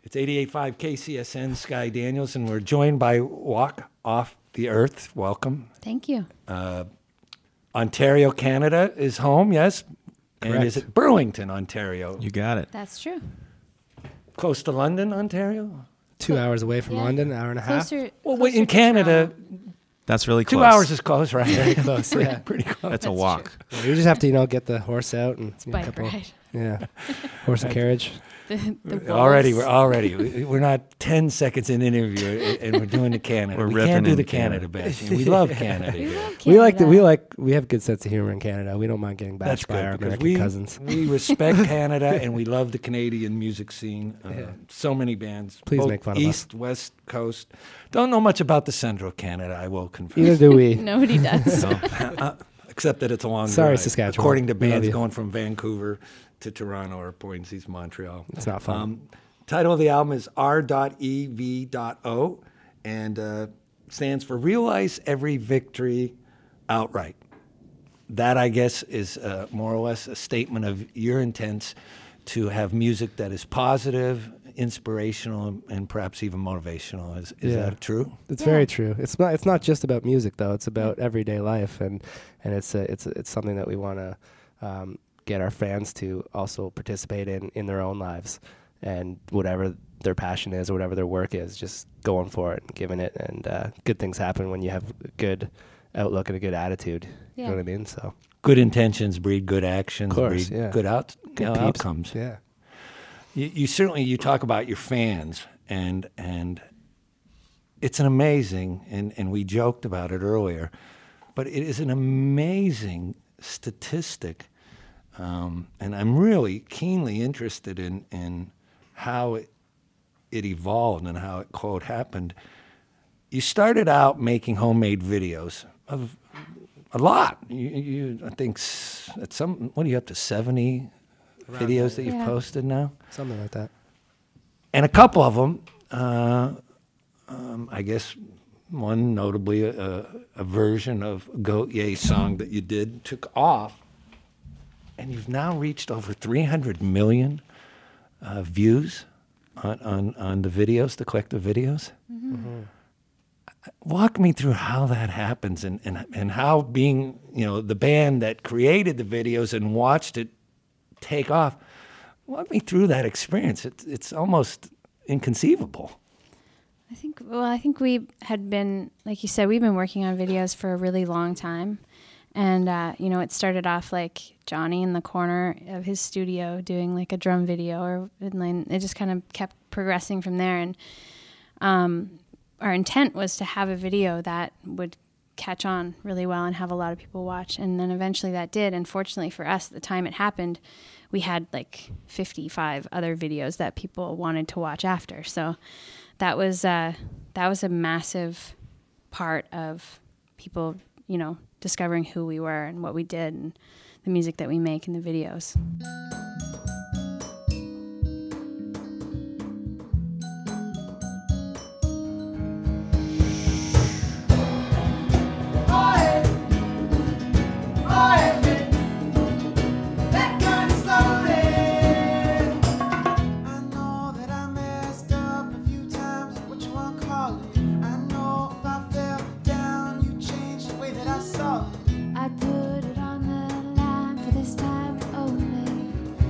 It's 88.5 KCSN, Sky Daniels, and we're joined by Walk Off the Earth. Welcome. Thank you. Ontario, Canada is home, yes? Correct. And is it Burlington, Ontario? You got it. That's true. Close to London, Ontario? 2 hours away from London, an hour and a half. Closer, Well, closer in to Canada, Toronto. That's really close. 2 hours is close, right? Very close, yeah. Pretty close. That's a That's walk. true. Yeah, you just have to, get the horse out and It's bike ride. Yeah, horse and carriage. The Already, wolves. we're not 10 seconds in an interview, and we're doing the Canada. We're We ripping can't do in the Canada Canada. bashing. We love Canada. We here. love Canada. We have good sense of humor in Canada. We don't mind getting That's bashed by our good because American cousins. we respect Canada and we love the Canadian music scene. Yeah. So many bands. Please both make fun of us. East, West Coast. Don't know much about the Central Canada, I will confess. Either do we. Nobody does. Except that it's a long Sorry, drive. Saskatchewan. According to We love bands you. going from Vancouver to Toronto or Point East, Montreal. It's not fun. Title of the album is R.EV.O. and stands for Realize Every Victory Outright. That, I guess, is more or less a statement of your intents to have music that is positive, inspirational, and perhaps even motivational. Is that true? It's very true. It's not just about music though. It's about everyday life, and it's something that we want to get our fans to also participate in their own lives, and whatever their passion is or whatever their work is, just going for it and giving it. And good things happen when you have a good outlook and a good attitude. You know what I mean? So Good intentions breed good actions, Of course, breed yeah. good peeps. outcomes. Yeah. You certainly, you talk about your fans, and it's an amazing, and we joked about it earlier, but it is an amazing statistic, and I'm really keenly interested in how it evolved and how it, quote, happened. You started out making homemade videos of a lot. You I think at some, what are you up to, 70 videos that you've posted now? Something like that. And a couple of them, I guess one notably a version of Goat Ye song that you did took off, and you've now reached over 300 million views on the videos, the collective videos. Mm-hmm. Walk me through how that happens and how being, the band that created the videos and watched it take off. Walk me through that experience. It's almost inconceivable. I think we had been, like you said, we've been working on videos for a really long time. And, it started off like Johnny in the corner of his studio doing like a drum video, and then it just kind of kept progressing from there. And our intent was to have a video that would catch on really well and have a lot of people watch. And then eventually that did. And fortunately for us, at the time it happened, we had like 55 other videos that people wanted to watch after. So that was a massive part of people, discovering who we were and what we did and the music that we make in the videos. I put it on the line for this time only.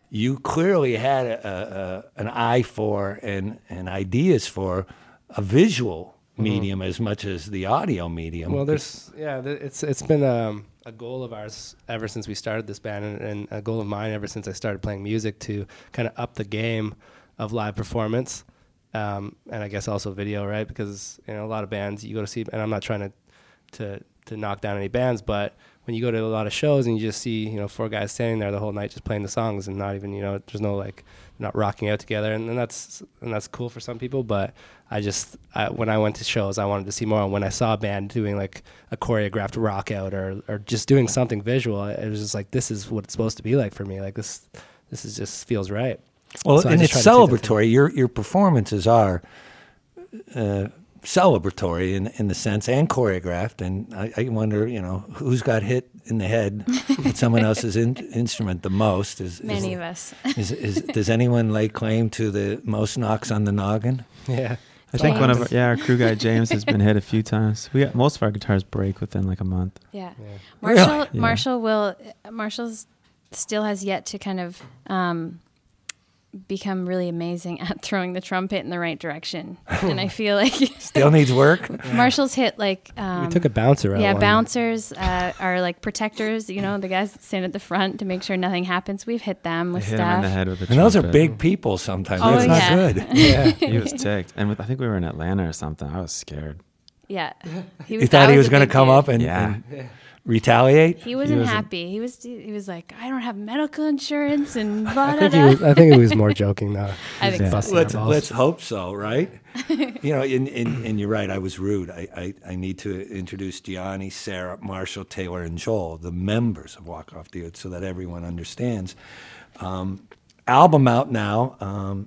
you clearly had an eye for and ideas for a visual medium as much as the audio medium. Well, it's been a goal of ours ever since we started this band, and a goal of mine ever since I started playing music, to kind of up the game of live performance, and I guess also video, right? Because a lot of bands you go to see, and I'm not trying to knock down any bands, but when you go to a lot of shows and you just see 4 guys standing there the whole night just playing the songs and not even there's no not rocking out together, and that's cool for some people, but when I went to shows, I wanted to see more. And when I saw a band doing like a choreographed rock out or just doing something visual, it was just like, this is what it's supposed to be like for me. Like this is just feels right. Well, So I and just it's try to take that celebratory. Your performances are celebratory in the sense, and choreographed. And I wonder, who's got hit in the head with someone else's instrument the most? Many of us. Does anyone lay claim to the most knocks on the noggin? Yeah. I think James. one of our crew guy James has been hit a few times. Most of our guitars break within like a month. Yeah. Really? Marshall still has yet to kind of become really amazing at throwing the trumpet in the right direction. And I feel like Still needs work? Marshall's hit like We took a bouncer out. yeah, one- bouncers are like protectors, the guys that stand at the front to make sure nothing happens. We've hit them I with hit him in the stuff. head with a And those are trumpet. big people sometimes. Oh, That's yeah. not good. Yeah. He was ticked. And I think we were in Atlanta or something. I was scared. Yeah. You thought he was a going to big come dude. up and Yeah. retaliate? He wasn't wasn't- happy. He was like, I don't have medical insurance and blah, I blah, think he was more joking though. I think Yeah. so. Busting our Let's balls. hope so, right? And you're right. I was rude. I need to introduce Gianni, Sarah, Marshall, Taylor, and Joel, the members of Walk Off the Earth, so that everyone understands. Album out now.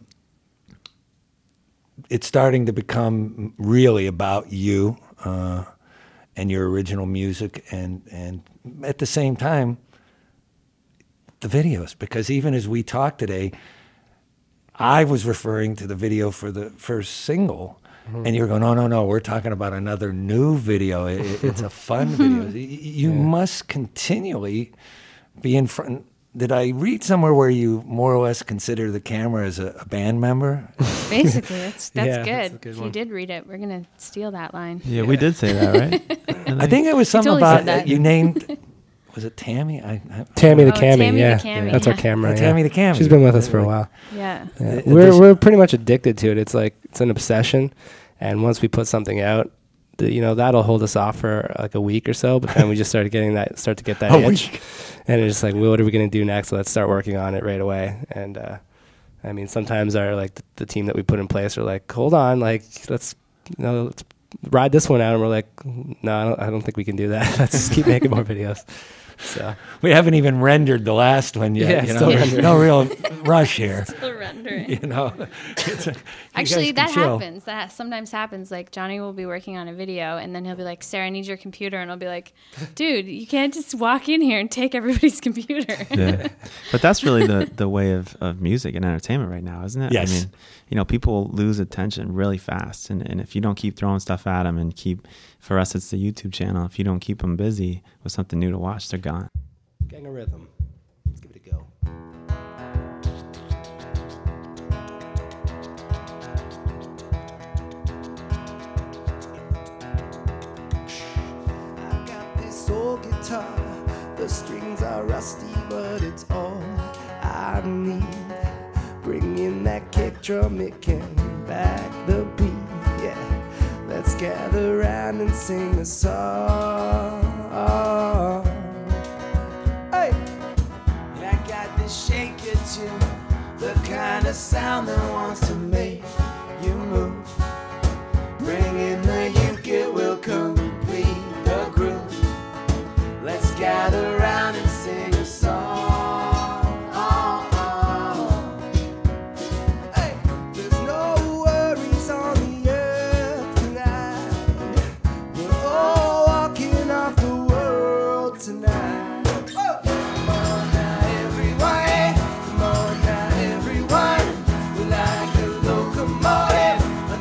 It's starting to become really about you and your original music, and at the same time, the videos. Because even as we talk today, I was referring to the video for the first single, and you're going, no, we're talking about another new video. It's a fun video. You must continually be in front. Did I read somewhere where you more or less consider the camera as a band member? Basically, that's Yeah, good. that's a good If you one. did read it, we're going to steal that line. Yeah, we did say that, right? I think it was something totally about said that. you named. Was it Tammy? Tammy the Oh, Cammy, Tammy the yeah. Cammy, That's our yeah. camera. Yeah. Tammy the Cammy. She's been with us for a while. Yeah. Yeah. Does- We're pretty much addicted to it. It's like it's an obsession, and once we put something out, that'll hold us off for like a week or so. But then we just start to get that A itch, week. and it's just like, well, what are we gonna do next? Let's start working on it right away. And I mean, sometimes the team that we put in place are like, hold on, like let's ride this one out, and we're like, no, I don't think we can do that. Let's just keep making more videos. So We haven't even rendered the last one yet. Yeah, still There's rendering. no real rush here. Still rendering. It's you Actually, guys can that chill. happens. That sometimes happens. Like Johnny will be working on a video, and then he'll be like, "Sarah, I need your computer," and I'll be like, "Dude, you can't just walk in here and take everybody's computer." Yeah. But that's really the way of music and entertainment right now, isn't it? Yes. I mean, people lose attention really fast. And if you don't keep throwing stuff at them and for us, it's the YouTube channel. If you don't keep them busy with something new to watch, they're gone. Gang of Rhythm. Let's give it a go. I got this old guitar. The strings are rusty, but it's all I need. Bring in that kick drum, it can back the beat. Yeah, let's gather round and sing a song. Hey, I got this shaker tune, the kind of sound that wants to make you move. Bring in the uke, it will complete the groove. Let's gather round and sing a song. Hey, there's no worries on the earth tonight. We're all walking off the world tonight. Oh. Come on now, everyone. Come on now, everyone. We're like a locomotive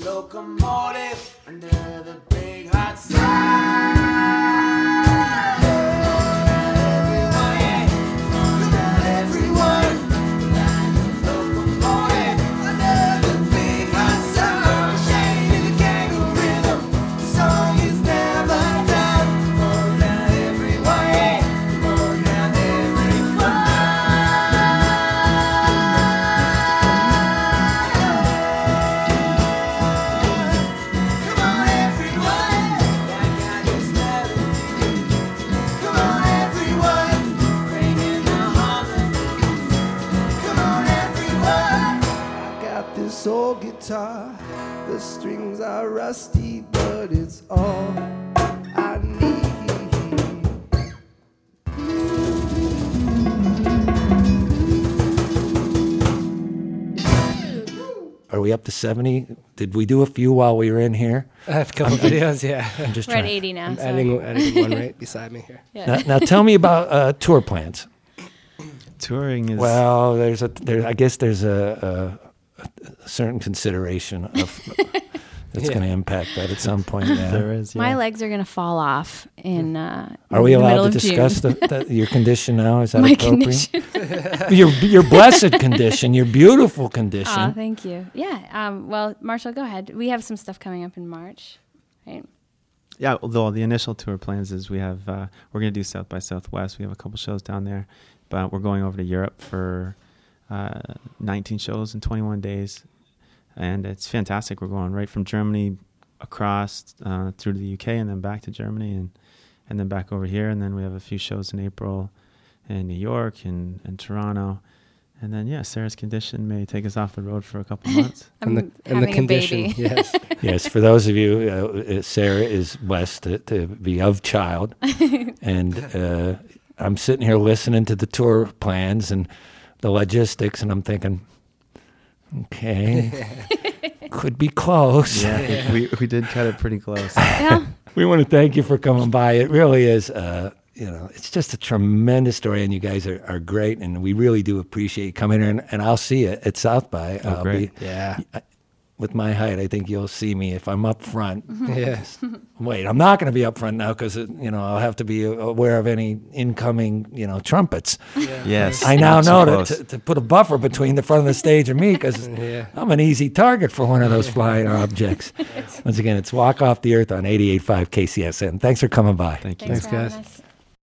locomotive under the big hot sun. Old guitar, the strings are rusty, but it's all I need. Are we up to 70? Did we do a few while we were in here? I have a couple videos, yeah. I'm just We're at trying. 80 now. I'm So. editing one right beside me here. Yeah. Now tell me about tour plans. Touring is Well, I guess there's a certain consideration of that's Yeah. going to impact that at some point. Yeah. there is. Yeah. My legs are going to fall off in Are we in the middle allowed to of discuss June. your condition now? Is that My appropriate? condition. Your blessed condition, your beautiful condition. Oh, thank you. Yeah. Well, Marshall, go ahead. We have some stuff coming up in March, right? Yeah, although the initial tour plans is we have we're going to do South by Southwest. We have a couple shows down there, but we're going over to Europe for 19 shows in 21 days, and it's fantastic. We're going right from Germany across through to the UK and then back to Germany and then back over here, and then we have a few shows in April in New York and Toronto. And then, Sarah's condition may take us off the road for a couple months. I'm And the having condition, a baby. yes. Yes, for those of you, Sarah is blessed to be of child. And I'm sitting here listening to the tour plans and the logistics, and I'm thinking, okay, could be close. Yeah, we did cut it pretty close. Yeah. We want to thank you for coming by. It really is, it's just a tremendous story, and you guys are great, and we really do appreciate you coming here, and I'll see you at South by. Oh, great. Yeah. With my height, I think you'll see me if I'm up front. Yes. Wait, I'm not going to be up front now because I'll have to be aware of any incoming trumpets. Yes. I now not so know close. to put a buffer between the front of the stage and me because Yeah. I'm an easy target for one of those flying objects. Once again, it's Walk Off the Earth on 88.5 KCSN. Thanks for coming by. Thank you. Thanks, for having guys. us.